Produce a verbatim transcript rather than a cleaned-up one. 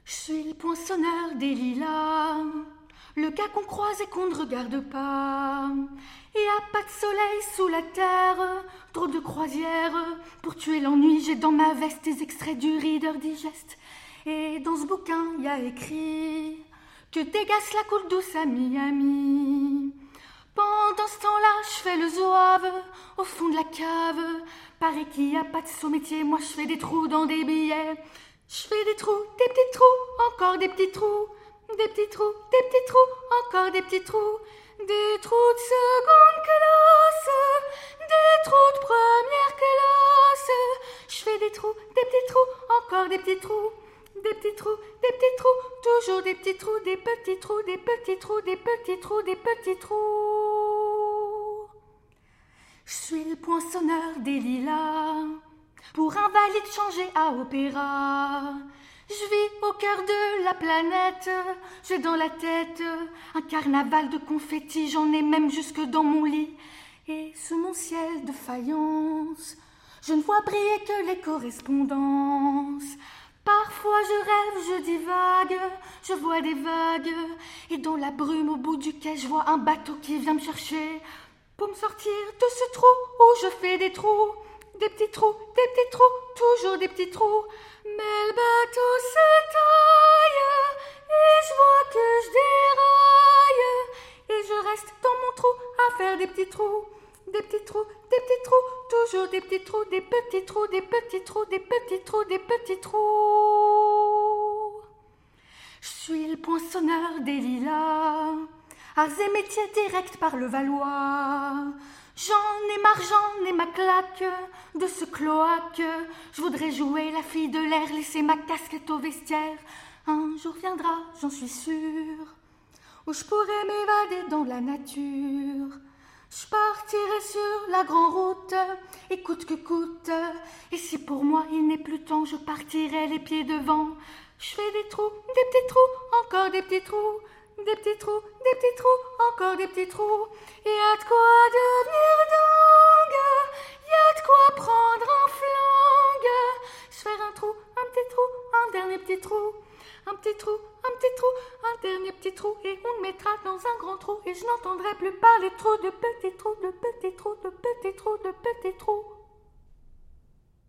Je suis le poinçonneur des lilas, le gars qu'on croise et qu'on ne regarde pas. Et à pas de soleil sous la terre, trop de croisières. Pour tuer l'ennui, j'ai dans ma veste des extraits du Reader Digest. Et dans ce bouquin, y a écrit que dégasse la coule douce à Miami. Pendant ce temps-là, je fais le zouave au fond de la cave. Paraît qu'il n'y a pas de saut métier, moi je fais des trous dans des billets. Je fais des trous, des petits trous, encore des petits trous, des petits trous, des petits trous, encore des petits trous, des trous de seconde classe, des trous de première classe. Je fais des trous, des petits trous, encore des petits trous, des petits trous, des petits trous, toujours des petits trous, des petits trous, des petits trous, des petits trous, des petits trous. Je suis le poinçonneur des lilas. Pour invalide changé à opéra, je vis au cœur de la planète. J'ai dans la tête un carnaval de confettis, j'en ai même jusque dans mon lit. Et sous mon ciel de faïence, je ne vois briller que les correspondances. Parfois je rêve, je divague, je vois des vagues. Et dans la brume au bout du quai, je vois un bateau qui vient me chercher pour me sortir de ce trou où je fais des trous. Des petits trous, des petits trous, toujours des petits trous. Mais le bateau se taille et je vois que je déraille. Et je reste dans mon trou à faire des petits trous. Des petits trous, des petits trous, toujours des petits trous, des petits trous, des petits trous, des petits trous, des petits trous. Je suis le poinçonneur des lilas, arts et métiers directs par le Valois. J'en ai marre, j'en ai ma claque de ce cloaque. Je voudrais jouer la fille de l'air, laisser ma casquette au vestiaire. Un jour viendra, j'en suis sûre, où je pourrai m'évader dans la nature. Je partirai sur la grande route, et coûte que coûte. Et si pour moi il n'est plus temps, je partirai les pieds devant. Je fais des trous, des petits trous, encore des petits trous. Des petits trous, des petits trous, encore des petits trous. Et y a de quoi devenir dingue, y a de quoi prendre un flingue. Je fais un trou, un petit trou, un dernier petit trou. Un petit trou, un petit trou, un dernier petit trou. Et on me mettra dans un grand trou. Et je n'entendrai plus parler trop de petits trous, de petits trous, de petits trous, de petits trous.